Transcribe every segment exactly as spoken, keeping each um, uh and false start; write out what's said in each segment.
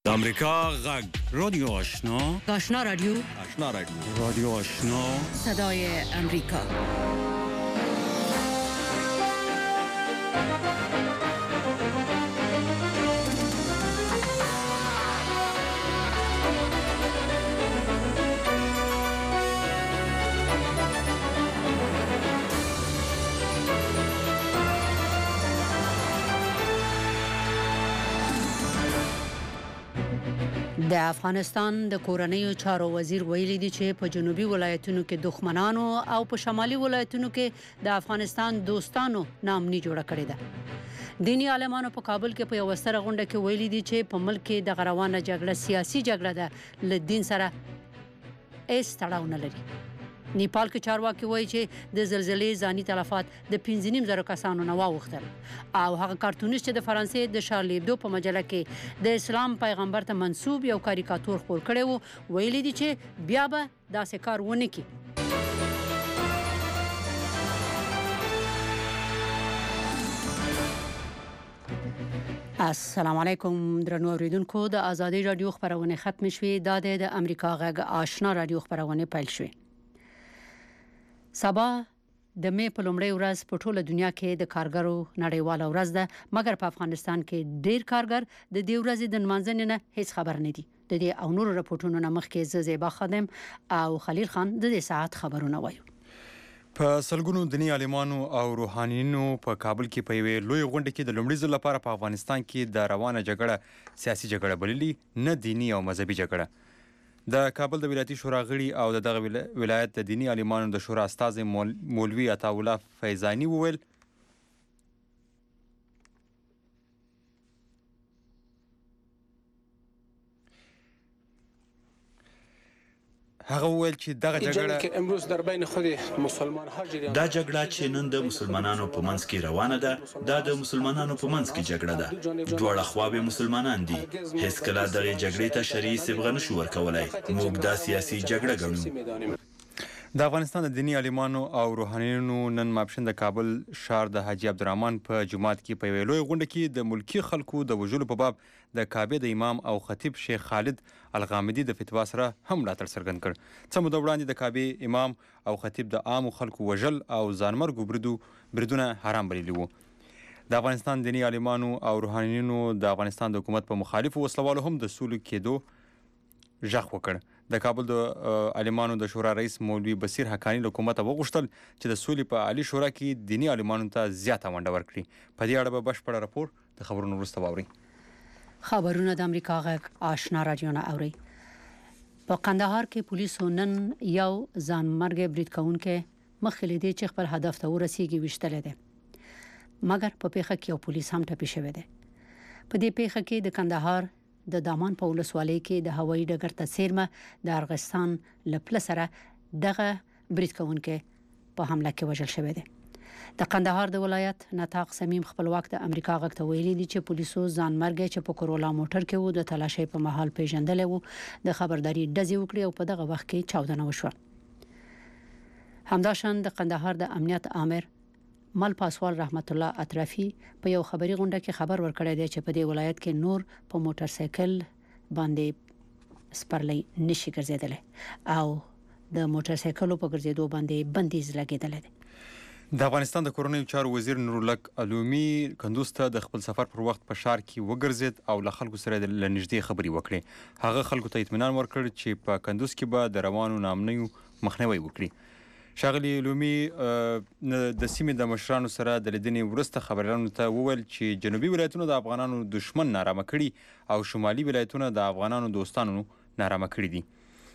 امریکا غږ رادیو آشنا آشنا رادیو آشنا رادیو رادیو آشنا صدای امریکا. د افغانستان د کورنیو چارو وزیر ویلي دی چې په جنوبي ولایتونو کې دښمنانو او په شمالي ولایتونو کې د افغانستان دوستانو نامني جوړه کړې ده. دینی عالمانو په کابل کې په یو ستره غونډه کې ویلي دي چې په ملک کې د غروانه جګړه سیاسي جګړه ده، له دین سره هیڅ تړاو نه لري. نیپال کې چارواکي وایي چې د زلزلې ځاني تلفات د پنځه نیم زره کسانو نه واوښتل او هغه کارتونیست چې د فرانسې د شارلی ایبدو په مجله کې د اسلام پیغمبر ته منسوب یو کاریکاتور خپور کړی و، ویلي دي چې بیا به داسې کار ونه کړي. السلام علیکم درنو اوریدونکو، د آزادۍ رادیو خبرونه ختم شوې. دا د امریکا غږ آشنا رادیو خبرونه پیل شوې. سبا د مې په لومړۍ ورځ په ټوله دنیا کې د کارګرو نړیواله ورځ ده، مګر په افغانستان کې ډیر کارګر د دې ورځې د نمانځنې نه هیڅ خبر نه دي. د دې او نورو راپورټونو نه مخکې زه زیبا خادم او خلیل خان د دې ساعت خبرونه وایو. په سلګونو دینی عالمانو او روحانیونو په کابل کې په یوې لوی غونډه کې د لومړي ځل لپاره په افغانستان کې د روانه جګړه سیاسي جګړه بللي، نه دینی او مذهبي جګړه. د کابل د ولایتي شورا غړي او د دغه ولایت د دینی عالمانو د شورا استازی مولوي عطاالله فیضاني وویل هغه وویل چې دغه جګړه امروز در بین خود مسلمان ها جریان دا جګړه چې نن د مسلمانانو په منځ کې روانه ده، دا د مسلمانانو په منځ کې جګړه ده. دواړه خواوې مسلمانان دي. هیڅ کله دغه جګړې ته شرعي صبغه نشو ورکولای. موږ دا سیاسي جګړه ګڼو. د افغانستان د دینی عالمانو او روحانیونو نن ماپښین د کابل ښار د حاجي عبدالرحمن په جومات کې په یوې لویه غونډه کې د ملکي خلکو د وژلو په باب د کعبې د امام او خطیب شیخ خالد الغامدي د فتوا سره هم ملاتړ څرګند کړ. څه موده وړاندې د کعبې امام او خطیب د عامو خلکو وژل او ځانمرګو بریدو بریدونه حرام بللي وو. د افغانستان دینی عالمانو او روحانیونو د افغانستان د حکومت په مخالفو وسلوالو هم د سولې کېدو غږ وکړ. د کابل د عالمانو د شورا رئیس مولوي بصیر حقانی له حکومته وغوښتل چې د سولې په عالي شورا کې دینی عالمانو ته زیاته ونډه ورکړي. په دې اړه به بشپړ راپور د خبرونو وروسته واورئ. خبرونه د امریکا غږ آشنا رادیو نه اورئ. په قندهار کې پولیسو نن یو ځانمرګ برید کوونکی مخکې له دې چې خپل هدف ته ورسیږي ویشتلی دی، مګر په پیښه کې یو پولیس هم ټپي شوی دی. په دې پیښه کې د کندهار د دامان په ولسوالۍ کې د هوایي ډګر ته څیرمه د ارغستان له پله سره دغه برید کوونکی په حمله کې وژل شوی دی. د قندهار د ولایت نطاق سمیم خپلواک د امریکا غږ ته ویلي دي چې پولیسو ځانمرګی چې په کورولا موټر کې وو د تلاشۍ په مهال پیژندلی وو، د خبرداري ډزې وکړې او په دغه وخت کې چاودنه وشوه. همداشان د قندهار د امنیت آمر مل پاسوال رحمت الله اطرافي په یو خبري غونډه کې خبر ورکړی دی چې په دې ولایت کې نور په موټر سایکل باندې سپرلی نشي ګرځیدلی او د موټر سایکلو په ګرځېدو باندې بندیز لګیدلی دی. د افغانستان د کورنیو چارو وزیر نورالک علومي کندوز ته د خپل سفر پر وخت په ښار کې وګرځید او له خلکو سره له نږدې خبرې وکړې. هغه خلکو ته اطمینان ورکړ چې په کندوز کې به د روانو ناامنیو مخنیوی وکړي. ښاغلي علومي د سیمې د مشرانو سره د لیدنې وروسته خبریالانو ته وویل چې جنوبي ولایتونه د افغانانو دشمن نارامه کړي او شمالي ولایتونه د افغانانو دوستانو نارامه کړي دي.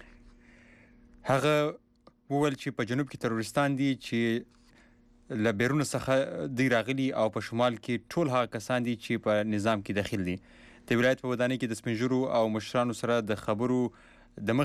هغه وویل چې په جنوب کې تروریستان دي چې له بیرونه څخه دوی راغلي او په شمال کې ټول هغه کسان دي چې په نظام کې دخیل دي. د ولایت په ودانۍ کې د سپین ږیرو او مشرانو سره د خبرو د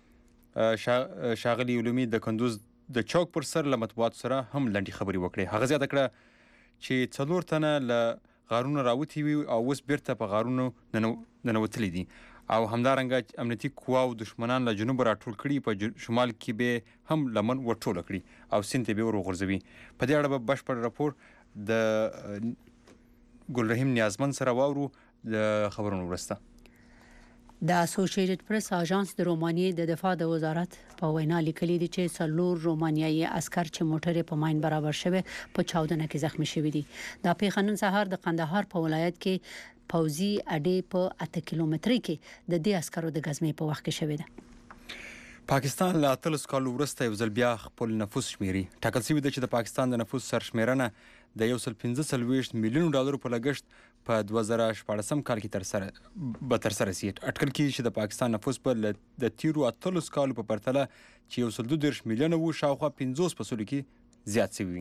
مخې ښاغلي علومي د کندوز د چوک پر سر له مطبوعاتو سره هم لنډې خبرې وکړې. هغه زیاته کړه چې څلور تنه له غارونو راوتي وي او اوس بیرته په غارونو ننوتلي دي او همدارنګه امنیتي قواو دشمنان له جنوبه راټول کړي، په شمال کې به هم لمن ورټوله کړي او سیند ته به ور وغورځوي. په دې اړه به بشپړ راپور د ګلرحیم نیازمند سره واورو د خبرونو وروسته. د اسوسییټډ پریس اژانس د رومانیې د دفاع د وزارت په وینا لیکلي دي چې څلور رومانیایي عسكر چې موټر په ماین برابر شوه په چاودنه کې زخمی شوي دي. د پیښنن سهار د قندهار په ولایت کې پوزي اډې په اته کیلومتري کې د دې عسکرو د غزمې په وخت کې شوې ده. پاکستان له اتلس کال وروسته یو ځل بیا خپل نفوس شمیري. ټاکل شوی دی چې د پاکستان د نفوس سرشمیرنه د یو سل پنځه څلوېښت میلیونو ډالرو په لګښت په دوه زره شپاړسم کال کې تر سره به تر سره سي. اټکل کیږي چې د پاکستان نفوس په د تیرو اتلس کالو په پرتله چې یو سل دوه دېرش میلیونه وو شاوخوا پنځوس فاصلو کې زیات شوی.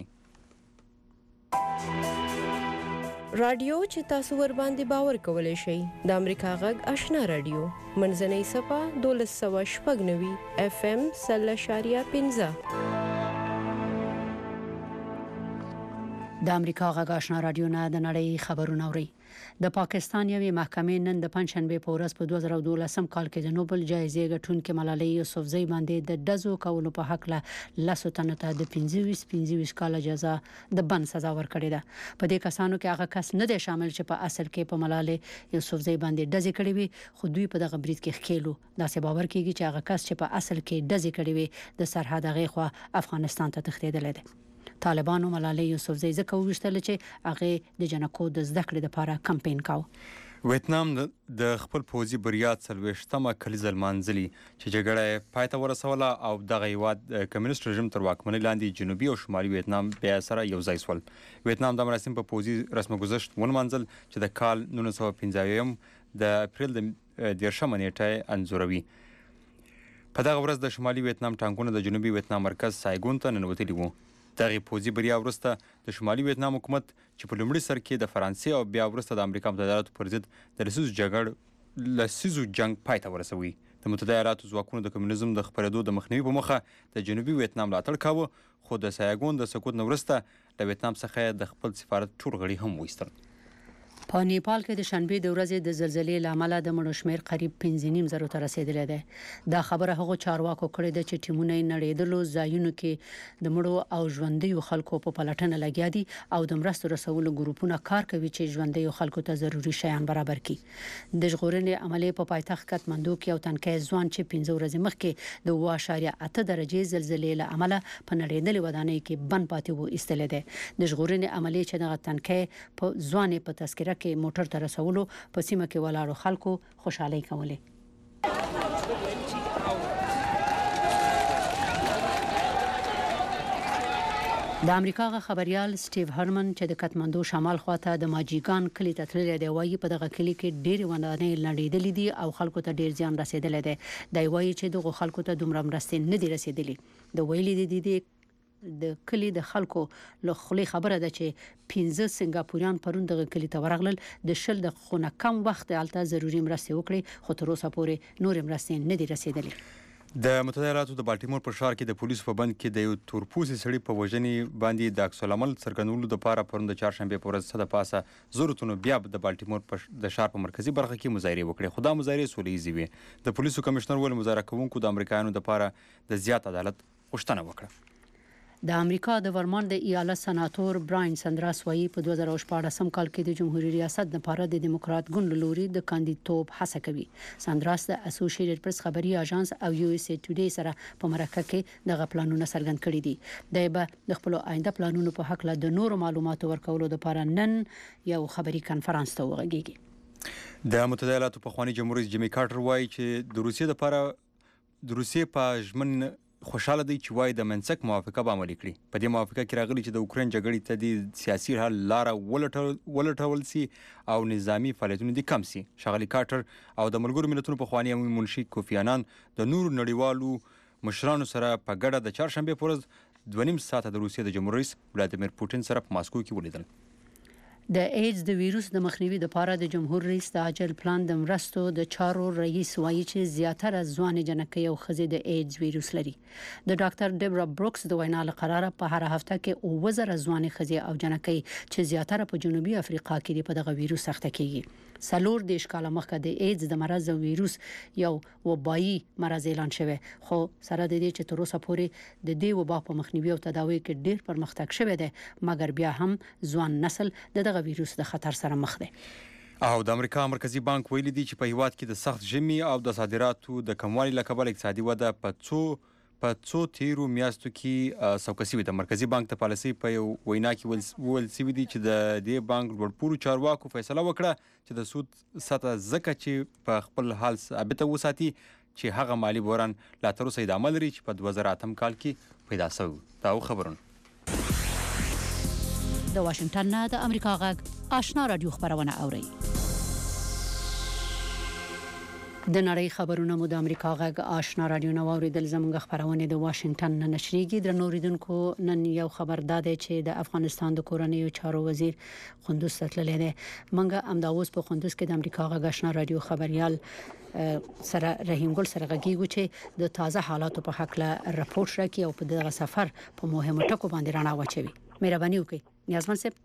رادیو چې تاسو ور باندې باور کولای شئ د امریکا غږ آشنا رادیو منځنۍ صفه دولس سوه شپږ نوي اف ام سل اشاریه پنځه. د امریکا غږ آشنا رادیو نه د نړۍ خبرونه اوري. د پاکستان یوې محکمې نن د پنځشنبه په ورځ په دوه زره دولسم کال کې د نوبل جایزې ګټونکې ملالۍ یوسفزۍ باندې د دزو کولو په حق له لاسو تنه ته د پنځه ویشت کال جزا د بند سزا ورکړې ده. په دې کسانو کې هغه کس نه دی شامل چې په اصل کې په ملالۍ یوسفزۍ باندې دزې کړې وي، خو دوی په دغه برید کې ښکیلو. داسې باور کیږي چې هغه کس چې په اصل کې دزې کړې وي د سرحد هغې خوا افغانستان ته تښتېدلی دی. طالبانو ملالۍ یوسفزۍ ځکه وویشتل چې هغه د جنکو د زده کړې لپاره کمپاین کاوه. ویتنام د خپل پوځي بریا څلوېښتمه کلیزه لمانځلي چې جګړه پای ته ورسوله او دغه هیواد د کمیونست رژیم تر واکمنۍ لاندې جنوبي او شمالي ویتنام بیا سره یو ځای شول. ویتنام د مراسم په پوځي رسم ګذشت ونمانځل چې د کال نولس سوه پنځه اویایم د اپریل د دیرشمه نیټه انځوروي. په دغه ورځ د شمالي ویتنام ټانکونه د جنوبي ویتنام مرکز سایګون ته ننوتلي وو. دغه پوځي بریا وروسته د شمالي ویتنام حکومت چې په لومړي سر کې د فرانسې او بیا وروسته د امریکا متحده ایالاتو پر ضد د لسیزو جګړې لسیزو جنگ پای ته ورسوي. د متحده ایالاتو ځواکونو د کمیونیزم د خپرېدو د مخنیوي په موخه د جنوبي ویتنام ملاتړ کاوه، خو د سایګون د سقوط نه وروسته له ویتنام څخه د خپل سفارت ټول غړي هم وایستل. په نیپال کې د شنبې د ورځې د زلزلې لامل د مړو شمیر قریب پنځه نیم زره ته رسیدلی دی. دا خبره هغه چارواکو کړې ده چې ټیمونه یې نړیدلو ځایونو کې د مړو او ژوندیو خلکو په پلټنه لګیا دي او د مرستو رسولو ګروپونه کار کوي چې ژوندیو خلکو ته ضروري شیان برابر کړي. د ژغورنې عملیې په پایتخت کاتماندو کې یو تنکي ځوان چې پنځه ورځې مخکې د اوه اعشاریه اته درجې زلزلې له امله په نړیدلې ودانۍ کې بند پاتې و ایستلی دی. د ژغورنې عملیې چې دغه تنکي په ځوان په تذکره کې موټر ته رسولو په سیمه کې ولاړو خلکو خوشحالي کولې. د امریکا غ خبريال سټیو هرمن چې د کاتماندو شمال خواته د ماجیګان کلی ته تللی دی، وایي په دغه کلی کې ډېر ودانۍ لړېدلې دي او خلکو ته ډېر زیان رسیدلی دی. دی وایي چې دغه خلکو ته دومره مرستې نه دي رسیدلې. د ویلي دي دي د کلی د خلکو له خولې خبره ده چې پنځه سنگاپوریان پرون دغه کلی ته ورغلل د شل د خونه کم وخت الته ضروري مرستې وکړي، خو تر اوسه پورې نور مرستې نه دي رسیدلې. د متحده ایالاتو د بالټیمور په ښار کې د پولیسو په بند کې د یو تورپوستي سړي په وژنې باندې د عکس العمل څرګندولو لپاره پرون د چهارشنبې په ورځ څه د پاسه زرو تنو بیا د بالټیمور د ښار په مرکزي برخه کې مظاهرې وکړې، خو دا مظاهرې سوله ییزې وې. د پولیسو کمشنر ویل مظاهره کوونکو د امریکایانو لپاره د زیات عدالت غوښتنه وکړه. د امریکا د ورمانډ د ایالت سناتور براین سندراس وایي په دوه زره شپاړسم کال کې د جمهوریت ریاست لپاره د دیموکرات ګوند لوري د کاندیدټوب هڅه کوي. سندراس د اسوسییټډ پریس خبري اژانس او یو اس ای ټوډے سره په مرکه کې دغه پلانونه څرګند کړي دي. د به د خپل آینده پلانونو په حق له د نورو معلوماتو ورکولو لپاره نن یو خبري کانفرنس ته وغږیږي. د متحده ایالاتو پخوانی جمهور رئیس جیمی کارټر وایي چې د روسیې لپاره د روسیې په ژمن خوشاله دی چې وایي د منسک موافقه به عملي کړي. په دې موافقه کې راغلي چې د اوکراین جګړې ته د سیاسي حل لاره ولټول سي او نظامی فعالیتونه دې کم سي. ښاغلي کارټر او د ملګرو ملتونو پخوانی عمومي منشي کوفی انان د نورو نړیوالو مشرانو سره په ګډه د چهارشنبې په ورځ دوه نیم ساعته د روسیې د جمهور رئیس ولادیمیر پوټین سره په ماسکو کې ولیدل. د ایډز د ویروس د مخنیوي لپاره د جمهور رئیس د عاجل پلان د مرستو د چارو رئیس وایي چې زیاتره ځوان جنکۍ او ښځې د ایډز ویروس لري. د ډاکټر ډیبرا بروکس د وینا له قراره په هر هفته کې اووه زره ځوان ښځې او جنکۍ چې زیاتره په جنوبي افریقا کې په دغه ویروس اخته کیږي. څلور دیش کاله مخکې د ایډز د مرض او ویروس یو وبایي مرض اعلان شوی، خو سره د دې چې تر اوسه پورې د دې وبا په مخنیوي او تداوی کې ډیر پرمختګ شوی دی، مګر بیا هم ځوان نسل د دغه ویروس د خطر سره مخ دی. او د امریکا مرکزی بانک ویلي دی چې په هیواد کې د سخت ژمي او د صادراتو د کموالي له کبله اقتصادي وده په څو په څو تیرو میاشتو کې سوکه شوې ده. مرکزی بانک د پالیسۍ په یو وینا کې وویل شوي دي چې د دې بانک لوړپوړو چارواکو فیصله وکړه چې د سود سطح ځکه چې په خپل حال ثابته وساتي چې هغه مالي بحران لا تر اوسه ادامه لري چې په دوه زره اتم کال کې پیدا شوی. دا خبرونه د واشنگټن نه د امریکا غږ آشنا رادیو خبرونه اوري. د نړۍ خبرونه مو د امریکا غږ آشنا رادیو نو اوریدل. زموږ خبرونه د واشنگټن نه نشریږي. د نوریدونکو نن یو خبر داده چې د افغانستان د کورنیو چارو وزیر قندوز ته تللی دی. منګه امداوس په قندوز کې د امریکا غږ آشنا رادیو خبريال سره رحیم ګل سره غږیږو چې د تازه حالاتو په حق له راپورټ راکړي او په دغه سفر په مهمه ټکو باندې رڼا واچوي. مهرباني وکړئ نیازمن صاحب.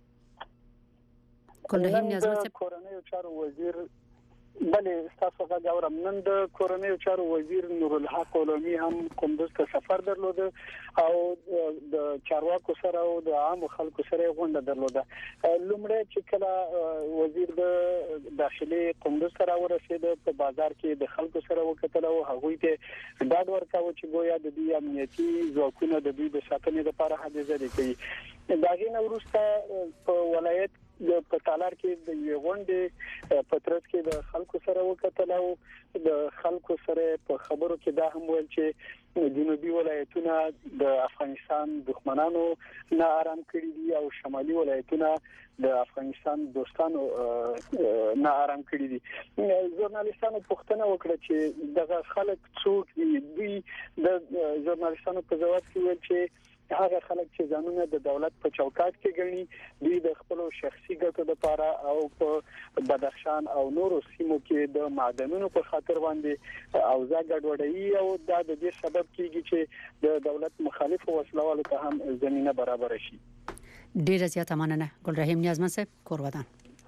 کله نیازمن صاحب کورنیو چارو وزیر بلې تاسو غږ اورم. نن د کورنیو چارو وزیر نورالحق علومي هم قندوز ته سفر درلود او د چارواکو سره او د عام خلکو سره غونډه درلوده. لومړی چې کله وزیر د داخلي قندوز سره ورسید په بازار کې د خلکو سره وکتل او هغوی ته ډاډ ورکاوه چې ګویا د دې امنیتي ځواکونو د دوی د ساتنې لپاره هڅې جاري کوي. دا غینه وروسته په ولایت د پټالار کې د یوغونډې پترس کې د خلکو سره وکتل او د خلکو سره په خبرو کې دا هم ویل چې جنوبي ولایتونه د افغانستان دښمنانو نه آرام کړی دي او شمالي ولایتونه د افغانستان دوستانو نه آرام کړی دي. ژورنالیستانو پوښتنه وکړه چې دغه خلک څوک دي. دوی د ژورنالیستانو په ځواب کې ویل چې هغه خلک چې ځانونه د دولت په چوکاټ کې ګڼي دوی د خپل شخصي ګټو لپاره او په بدخشان او نورو سیمو کې د معدنونو په خاطر باندې اوضاع ګډوډوي او دا د دې سبب کیږي چې د دولت مخالف وسلوالو ته هم زمينه برابر شي. ډیر زیاته مننه ګل رحیم نیازمن صاحب کورودان.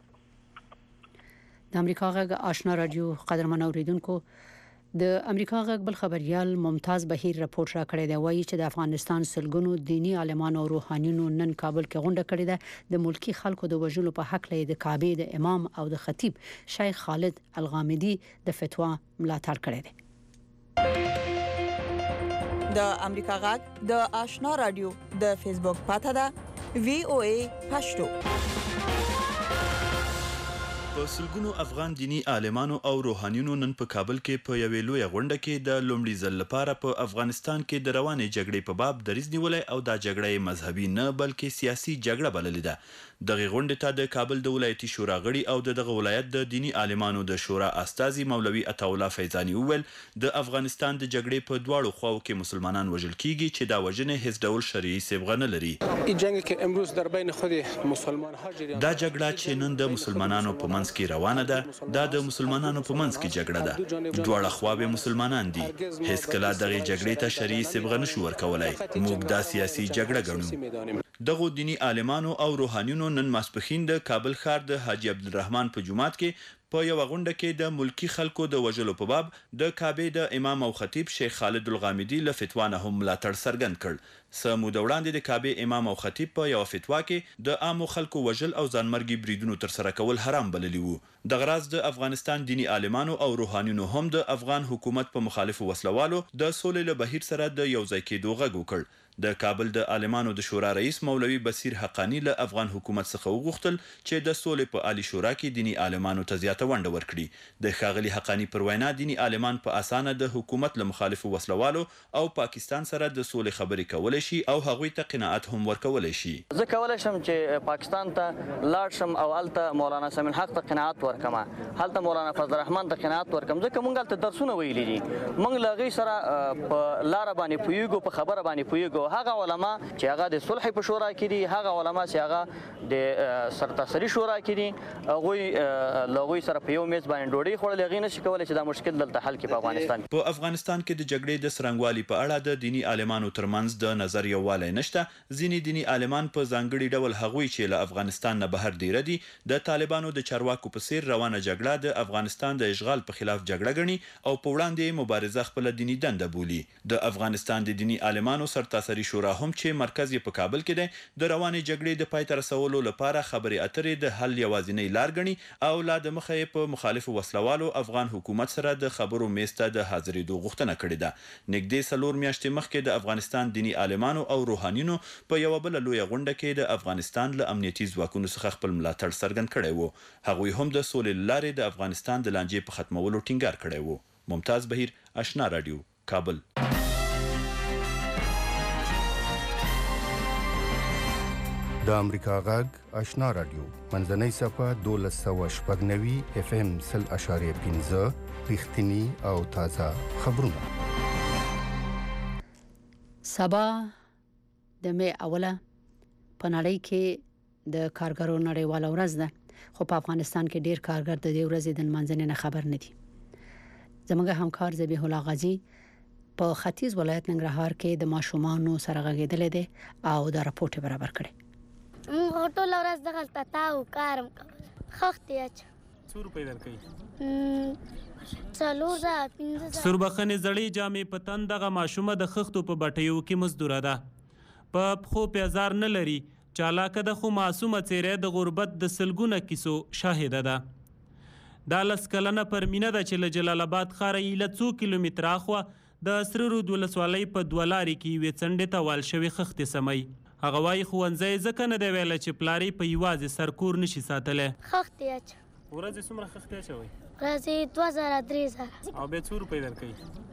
د امریکا غږ آشنا رادیو قدرمن اوریدونکو د امریکا غږ بل خبريال ممتاز بهیر راپورټ را کړی دی. وایي چې د افغانستان سلګونو دینی عالمانو او روحانيونو نن کابل کې غونډه کړې ده د ملکی خلکو د وژلو په حق لې د کعبه د امام او د خطیب شیخ خالد الغامدي د فتوا ملاتړ کړی دی. د امریکا غږ د آشنا رادیو د فیسبوک پاته ده وی او ای پښتو. په سلګونو افغان دینی عالمانو او روحانيونو نن په کابل کې په یوې لویه غونډه کې د لومړي ځل لپاره په افغانستان کې د روانې جګړې په باب دریځ نیولای او دا جګړه مذهبي نه بلکې سیاسي جګړه بللې ده. دغه غونډې ته د کابل د ولایتي شورا غړي او د دغه ولایت د دینی عالمانو د شورا استاذي مولوي عطاالله فیضانی وویل د افغانستان د جګړې په دواړو خواو کې مسلمانان وژل کیږي چې دا وژنې هیڅ ډول شرعي سبغه نه لري. این جنگی که امروز در بین خود مسلمان ها جریان دا جګړه چې نن د مسلمانانو په منځ کې روانه ده دا د مسلمانانو په منځ کې جګړه ده. دواړه خواوې مسلمانان دي. هیڅ کله دغه جګړې ته شرعي سبغه نشو ورکولای. موږ دا سیاسي جګړه ګڼو. دغه دینی عالمانو او روحانيونو نن ماسپخین د کابل ښار د حاجی عبدالرحمن په جومات کې په یو غونډه کې د ملکی خلکو د وژلو په باب د کعبه د امام او خطیب شیخ خالد الغامدي له فتوا نه هم ملاتړ څرګند کړ. سمو د وړاندې د کعبه امام او خطیب په یو فتوا کې د عامو خلکو وژل او ځانمرګي بریدونو تر سره کول حرام بللی وو. د غراز د افغانستان دینی عالمانو او روحانيونو هم د افغان حکومت په مخالفو وسلوالو د سولې له بهیر سره د یو ځای کېدو غږ وکړ. د کابل د عالمانو د شورا رئیس مولوي بصیر حقانی له افغان حکومت څخه وغوښتل چې د سولې په عالی شورا کې دینی عالمانو ته زیاته ونډه ورکړي. د ښاغلي حقانی پر وینا دینی عالمان په اسانه د حکومت له مخالفو وسلوالو او پاکستان سره د سولې خبرې کولای شي او هغوی ته قناعت هم ورکولای شي. زه کولای شم چې پاکستان ته لاړ شم او الته مولانا سمین حق ته قناعت ورکم. هلته مولانا فضل الرحمن ته قناعت ورکم ځکه مونږ هلته درسونه ویلي دي. مونږ له هغوی سره په لاره باندې پوهیږو په خبره باندې پوهیږو. هغه علما چې هغه د صلح په شورا کې دي هغه علما چې هغه د سرتاسري شورا کې دي هغوی له هغوی سره په یو میز باندې ډوډۍ خوړل. هغوی نشي کولی چې دا مشکل دلته حل کړي په افغانستان کې. په افغانستان کې د جګړې د څرنګوالي په اړه د دینی عالمانو ترمنځ د نظر یووالی نشته. ځینې دینی عالمان په ځانګړي ډول هغوی چې له افغانستان نه بهر دیره دي د طالبانو د چارواکو په څیر روانه جګړه د افغانستان د اشغال په خلاف جګړه ګڼي او په وړاندې مبارزه خپله دینی دنده بولي. د افغانستان د دینی عالمانو سرتاسري خبري شورا هم چې مرکز یې په کابل کې دی د روانې جګړې د پای ته رسولو لپاره خبرې اترې د حل یوازینۍ لار ګڼي او لا د مخه یې په مخالفو وسلوالو افغان حکومت سره د خبرو میز ته د حاضرېدو غوښتنه کړې ده. نږدې څلور میاشتې مخکې د افغانستان دیني عالمانو او روحانینو په یوه بله لویه غونډه کې د افغانستان له امنیتي ځواکونو څخه خپل ملاتړ څرګند کړی و. هغوی هم د سولې له لارې د افغانستان د لانجې په ختمولو ټینګار کړی و. ممتاز بهیر، آشنا رادیو، کابل. د امریکا غږ آشنا رادیو منځنۍ صفحه دولس سوه شپږ نوي اف ام سل اشاریه پنځه رښتیني او تازه خبرونه. سبا د می اوله په نړۍ کې د کارګرو نړیواله ورځ ده، خو په افغانستان کې ډیر کارګر د دې ورځې د منځنۍ نه خبر نه دي. زموږ همکار ذبیح الله غازی په ختیځ ولایت ننګرهار کې د ماشومانو سره غږیدل دي او دا راپورټ برابر کړي. موږ ټول ورځ دغلته تاو کارم خښتې اچ څو روپۍ درکوي؟ څلور زره پنځه زره. سوربخنې زړې جامې په تن دغه ماشومه د خښتو په بټیو کې مزدوره ده. په پښو پیزار نه لري، چالاکه ده خو معصومه څیرې د غربت د سلګونه کیسو شاهده ده. دا لس کلنه پرمینه ده چې له جلال آباد ښاره یې له څو کیلومتره اخوا د سره رود ولسوالۍ په دوه لارې کې یوې څنډې ته وال شوې خښتې سموي. هغه وایي ښوونځی ځکه نه دی ویلی چې پلار یې په یوازې سرکور نشي ساتلی. خښتې اچ ورځې څومره خښتې اچوئ؟ ورځې دوه زره درې زره. او بیا څو روپۍ درکوي؟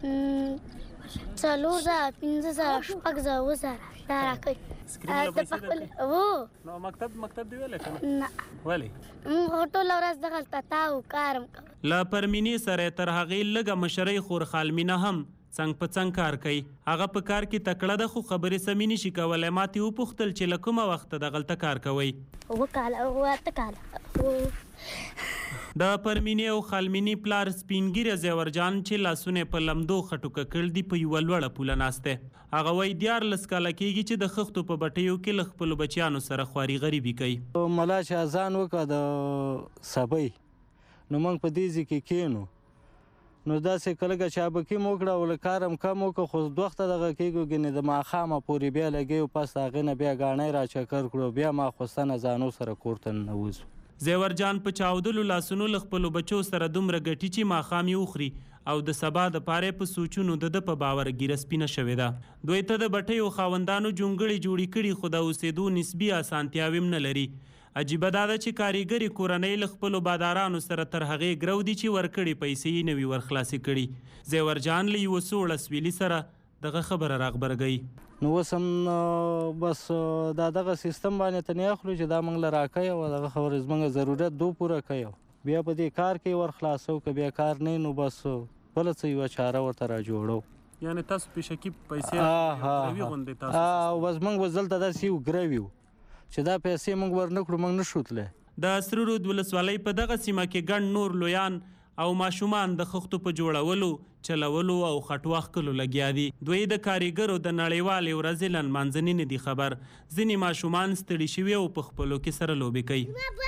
څلور زره پنځه زره شپږ زره اووه زره دا راکوي. سکرین له پیسې درکوي؟ هو. نو مکتب مکتب دی ویلی که نه؟ نه. ولې؟ موږ ټوله ورځ دغلته تاو کارم کوم. له پرمینې سره یې تر هغې لږه مشرۍ خور خالمینه هم څنګ په څنګ کار کوي. هغه په کار کې تکړه ده خو خبرې سمې نشي کولی. ما ترې وپوښتل چې له کومه وخته دغلته کار کوئ؟ اووه کاله اووه اته کاله. د پرمینې او خالمینې پلار سپینګیره زیورجان چې لاسونه په لمدو خټو ککړ دي په یوه لوړه پوله ناست دی. هغه وایي دیارلس کاله کېږي چې د خښتو په بټیو کې له خپلو بچیانو سره خواري غریبي کوي. ملا چې اذان وکړه د سبۍ نو موږ په دې ځای کې کښېنو، نو داسې کله چې ابکي مو وکړه او له کار هم کم وکړه خو دوه وخته دغه کېږو ګنې د ماښامه پورې بیا لګیو، پس د هغې نه بیا ګاڼۍ را چکر کړو، بیا ماخوستنه ځانو سره کور ته ننوځو. زیورجان په چاودلو لاسونو له خپلو بچو سره دومره ګټي چې ماښام یې وخوري او د سبا د پاره په سوچونو د ده په باور ګیره سپینه شوې ده. دوی ته د بټیو خاوندانو جونګړې جوړې کړي خو د اوسېدو نسبي اسانتیاوې هم نه لري. عجیبه دا ده چې کاریګرې کورنۍ له خپلو بادارانو سره تر هغې ګرو دي چې ورکړې پیسې یې نه وي ورخلاصې کړي. زیورجان له یوه سوړه سویلي سره دغه خبره راغبرګوي. نو اوس هم بس دا دغه سیستم باندې ته نه اخلو چې دا موږ له راکوي او دغه خبرې زموږ ضرورت دو پوره کوي، بیا په دې کار کې ور خلاصو، که بیا کار نه نو بس بله څه یوه چاره ورته را جوړو. یعنې تاسو پیشکي پیسې ګروي غوندې تاسو او بس موږ بس دلته داسې یو ګروي وو چې دا پیسې موږ ورنه کړو، موږ نشو تللی. د سره رود ولسوالۍ په دغه سیمه کې ګڼ نور لویان او ماشومان د خښتو په جوړولو، چلولو او خټو اخکلو لګیا دي. دوی د کاریګرو د نړیوالې ورځې له نمانځنې نه دي خبر. ځینې ماشومان ستړي شوي او په خپلو کې سره لوبې کوي.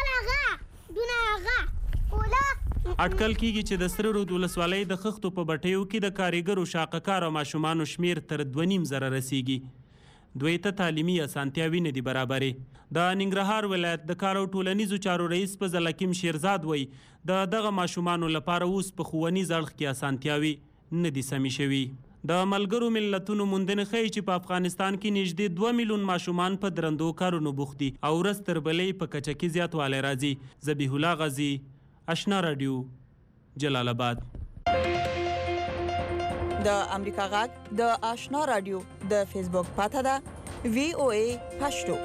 اټکل کېږي چې د سره رود ولسوالۍ د خښتو په بټیو کې د کاریګرو شاقه ماشومانو شمیر تر دوه نیم زره رسیږي. دوی ته تعلیمي اسانتیاوې نه دي برابرې. د ننګرهار ولایت د کار او ټولنیزو چارو رئیس په زلکیم شیرزاد وایي د دغه ماشومانو لپاره اوس په ښوونیز اړخ کې اسانتیاوې نه دي سمې شوي. د ملګرو ملتونو موندنې ښیي چې په افغانستان کې نږدې دوه میلیون ماشومان په درندو کارونو بوخت دي او ورځ تر بلې په کچه کې زیاتوالی راځي. ذبیح الله غازی، آشنا رادیو، جلال آباد. د امریکا غږ د آشنا رادیو د فیسبوک پاته ده وی او ای پښتو.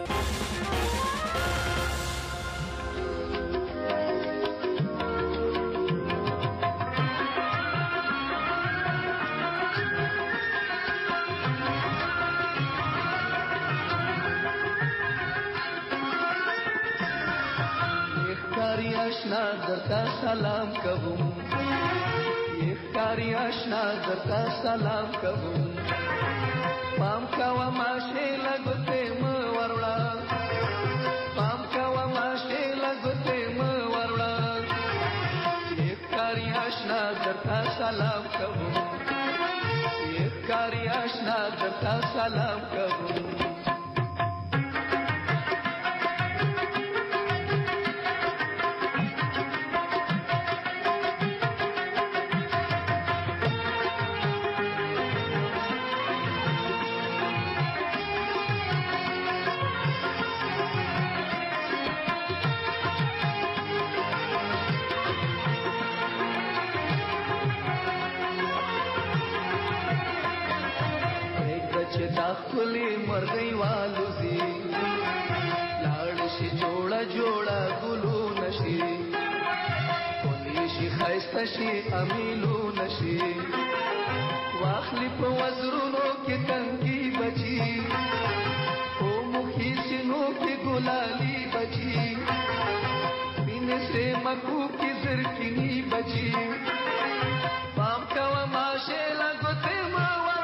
ښکاری آشنا درته سلام کوم، ښکاری آشنا درته سلام کوم. پام کوه ماشې لګوتې مه وروړه، پام کوه ماشې لګوتې مه وروړه. ښکاری آشنا درته سلام کوم، یک کاری آشنا درتا سلام کوم خلی مرغی والوزی لاړ شي جوړه جوړه ګلو نشي خلی شي خایسته شي امیلو نشي واخلی په وزرونو کې تنګي بچي او مخي سينو کې ګلالي بچي بین سے مکو کی زرکینی بچي پام کوا ماشه لګته ما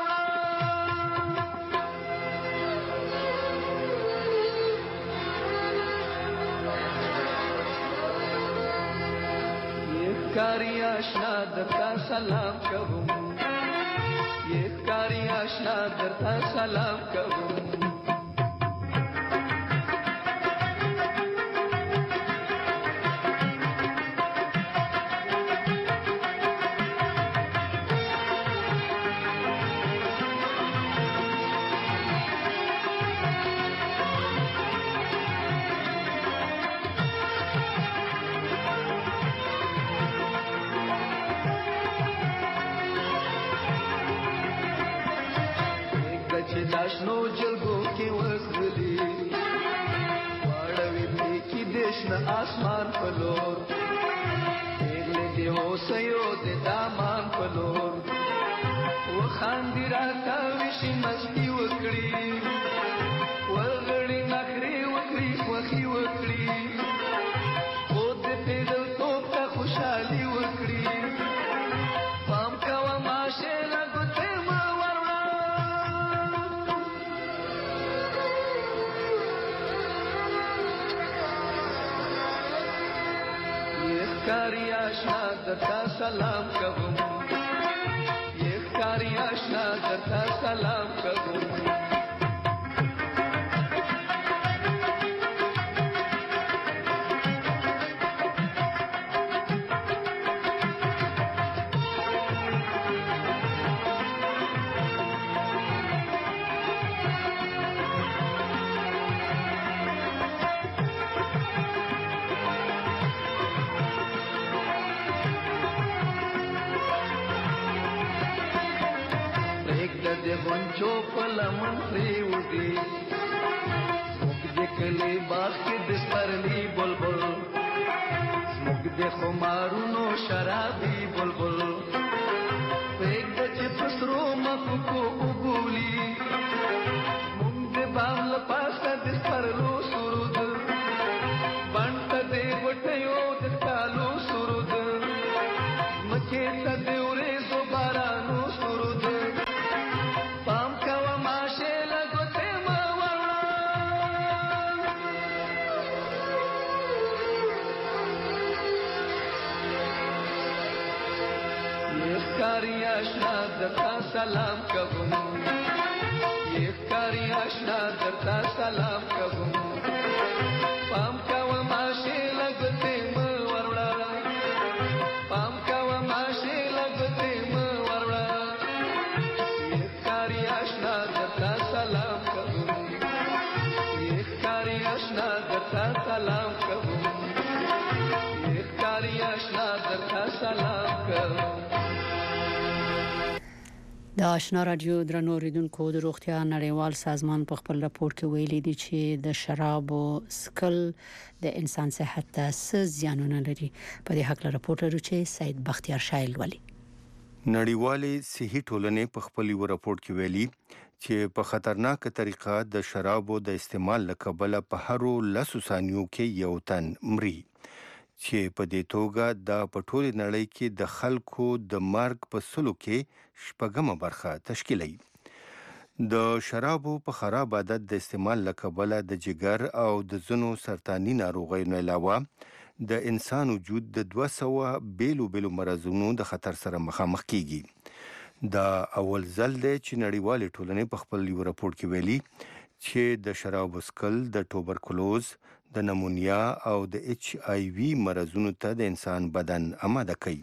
کاری آشنا درتا سلام کوم یک کاری آشنا درتا سلام کوم داشنو جلگو کی وزلی واړوي پی کی دیشنا آسمان پلور اگلی دی ہو سیو دی دامان پلور و خاندی راتا وشی مستی وکڑی ورغڑی نخری وکڑی وخی وکڑی خود دی پیدل توب تا خوشحالی وکڑی پام کوا ماشه لگو تیما کاری آشنا درتا سلام کوم یک کاری آشنا درتا سلام کوم غنچو پلمن پریوزی سمک دے کلی باغ کی دسترلی بلبل سمک دے خمارونو شرابی بلبل پیک دچ پسرو مخکو اگولی منگ دے باغ لپاسا دسترلو سرود بانت دے بٹیو دستالو سرود مکیتا دے ریزو بارانو سرود پام کوا ماشه لگو تیما یک کاری آشنا درتا سلام کوم یک کاری آشنا درتا سلام کوم پام کوا ماشه لگو تیما ورلا پام کوا ماشه لگو تیما سلام کوم یک کاری آشنا درتا سلام کوم یک کاری آشنا درتا سلام کوم د آشنا رادیو درنو اوریدونکو د روغتیا نړیوال سازمان په خپل راپور کې ویلي دی چې د شرابو سکل د انسان صحت ته څه زیانونه لري. په دې حق له راپور لرو چې سید بختیار شایل ولی نړیوالې صحي ټولنې په خپل یو راپور کې ویلي چې په خطرناک طریقه د شرابو د استعمال لکبله په هرو لسو ثانیو کې یو تن مري چې په دې توګه د پټول نړۍ کې د خلکو د مرګ په سلو کې شپږمه برخه تشکیلوي. د شرابو په خراب عادت د استعمال لکبله د جګر او د ځنو سرطاني ناروغیو نه علاوه د انسان وجود د دوه سوه بیلو بیلو مرزونو د خطر سره مخامخ کیږي. دا اول ځل دی چې نړیوالې ټولنې په خپل یو راپور کې ویلي چې د شراب وڅکل د توبرکلوز د نمونیا او د ایچ آی وي مرضونو ته د انسان بدن آماده کوي.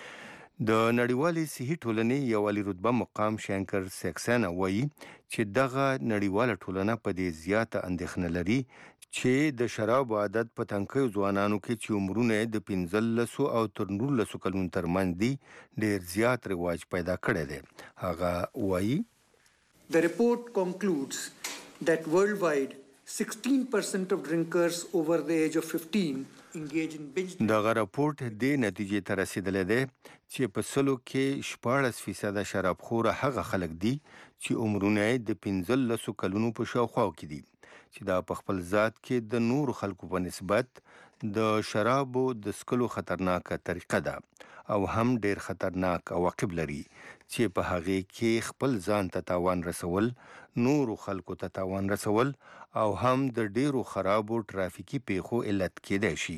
د نړیوالې صحي ټولنې یو عالی رتبه مقام شانکر سیکسانا وایي چې دغه نړیواله ټولنه په دې زیاته اندېښنه لري چې د شراب عادت په تنکیو ځوانانو کې چې عمرونه د پنځلسو او تر نولسو کلونو ترمنځ دي ډېر زیات رواج پیدا کړی دی. هغه وایي The report concludes that worldwide sixteen percent of drinkers over the age of fifteen engage in binge drinking. دغه راپورټ دې نتیجې ته رسیدلی دی چې په سلو کې شپاړس فیصده شرابخوره هغه خلک دي چې عمرونه یې د پنځلسو کلونو په شاوخوا کې دي چې دا په خپل ذات کې د نورو خلکو په نسبت د شرابو د څښلو خطرناکه طریقه ده او هم ډیر خطرناک عواقب لري چې په هغې کې خپل ځان ته تاوان رسول، نورو خلکو ته تاوان رسول او هم د ډیرو خرابو ټرافیکي پیښو علت کېدای شي.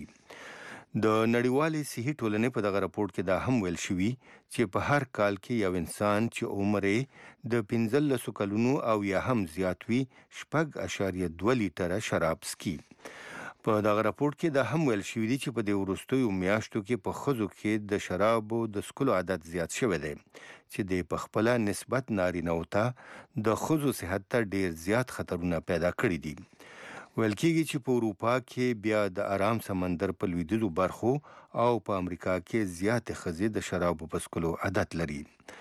د نړیوالې صحي ټولنې په دغه راپورټ کې دا هم ویل شوي چې په هر کال کې یو انسان چې عمر یې د پنځلسو کلونو او یا هم زیات وي شپږ اشاریه دوه لیټره شراب څښي. په دغه راپورټ کې دا هم ویل شوي دي چې په دې وروستیو میاشتو کې په ښځو کې د شرابو د څښلو عادت زیات شوی دی چې د په خپله نسبت نارینهو ته د ښځو صحت ته ډیر زیات خطرونه پیدا کړي دي. ویل کېږي چې په اروپا کې بیا د آرام سمندر په لویدیځو برخو او په امریکا کې زیاتې ښځې د شرابو په څښلو عادت لري.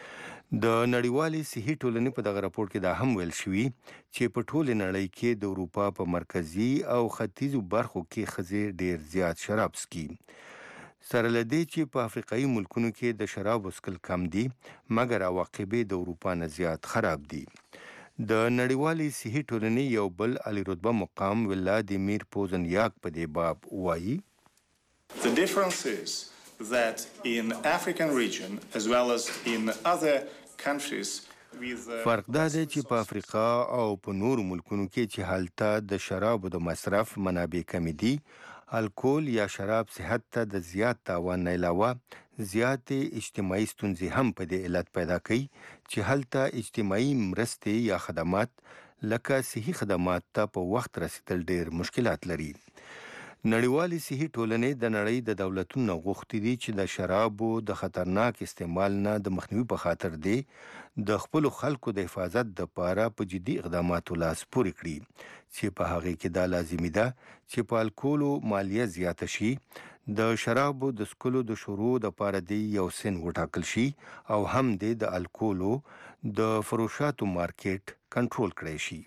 د نړیوالې صحي ټولنې په دغه راپورټ کې دا هم ویل شوي چې په ټولې نړۍ کې د اروپا په مرکزي او ختیځو برخو کې ښځې ډیر زیات شراب څښي. سره له دې چې په افریقایي ملکونو کې د شرابو څښل کم دي مګر عواقب یې د اروپا نه زیات خراب دي. د نړیوالې صحي ټولنې یو بل عالی رتبه مقام ولادیمیر پوزنیاک په دې باب وایي The difference is that in African region as well as in other countries فرق دا دی چې په افریقا او په نورو ملکونو کې چې هلته د شرابو د مصرف منابع کمی دي الکول یا شراب صحت ته د زیات تاوان نه علاوه زیاتې اجتماعي ستونزې هم په دې علت پیدا کوي چې هلته اجتماعي مرستې یا خدمات لکه صحي خدمات ته په وخت رسیدل ډیر مشکلات لري. نړیوالې صحي ټولنې د نړۍ د دولتونو غوښتي دي چې د شرابو د خطرناک استعمال نه د مخنیوي په خاطر دی د خپلو خلکو د حفاظت دپاره په جدي اقداماتو لاس پورې کړي چې په هغې کې دا لازمي ده چې په الکولو مالیه زیاته شي، د شرابو د څښلو د شروع دپاره دی یو سن وټاکل شي او هم دی د الکولو د فروشاتو مارکیټ کنټرول کړی شي.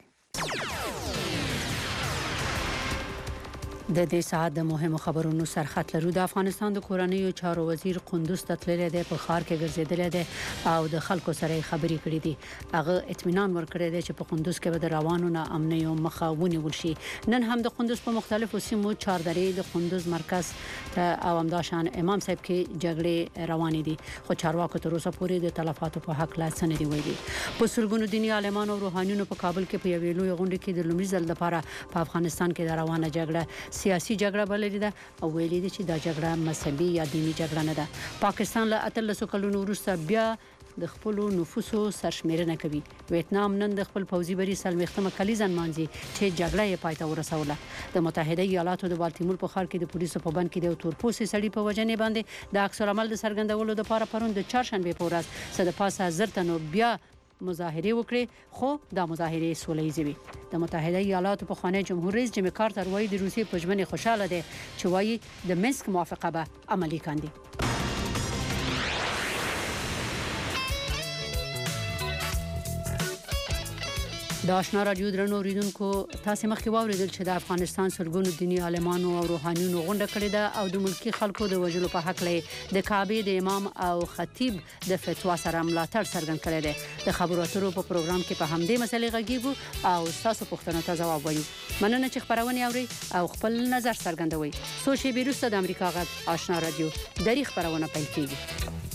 د دې ساعت د مهمو خبرونو سرخط لرو. د افغانستان د کورنیو چارو وزیر قندوز ته تللی دی، په ښار کې ګرځېدلی دی او د خلکو سره خبرې کړې دي. هغه اطمینان ورکړی دی چې په قندوز کې به د روانو ناامنیو مخه ونیول شي. نن هم د قندوز په مختلفو سیمو چاردرې د قندوز مرکز او همداشان امام صاحب کې جګړې روانې دي، خو چارواکو تر اوسه پورې د تلفاتو په حق لا څه نه دي ویلي. په سلګونو دیني عالمانو او روحانیونو په کابل کې په یوې لویې غونډې کې د لومړي ځل لپاره په افغانستان کې د روانه جګړه سیاسي جګړه بللې ده او ویلي دي چې دا جګړه مذهبي یا دینی جګړه نه ده. پاکستان له اتلسو کلونو وروسته بیا د خپل نفوسو سرشمیرنه کوي. ویتنام نن د خپل پوځي بری سلمیختمه کلیزه نمانځي چې جګړه یې پای ته ورسوله. د متحده ایالاتو د بالتیمور په ښار کې د پولیسو په بند کې د تورپوستي سړي په وژنې باندې د عکس العمل د څرګندولو لپاره پرون د چهارشنبې په ورځ څه د پاسه زر تنو بیا مظاهره وکړي، خو دا مظاهره سوله ییزه وي. د متحده ایالاتو پخوانی جمهور رئیس جیمی کارتر وایي د روسیې په ژمنې خوشاله دی چې وایي د منسک موافقه به عملي کاندي. د آشنا رادیو درنو اوریدونکو تاسو مخکې واوریدل چې د افغانستان سلګونو دینی عالمانو او روحانیونو غونډه کړې ده او د ملکی خلکو د وژلو په حق لې د کعبه د امام او خطیب د فتوا سره ملاتړ څرګند کړی دی. د خبرو اترو په پروګرام کې په همدې مسلې غږیږو او تاسو پوښتنو ته ځواب وایو. مننه چې خبرونه اوري او خپل نظر څرګندوي. سوشي بیروسته د امریکا غږ آشنا رادیو دری خبرونه پیل کیږي.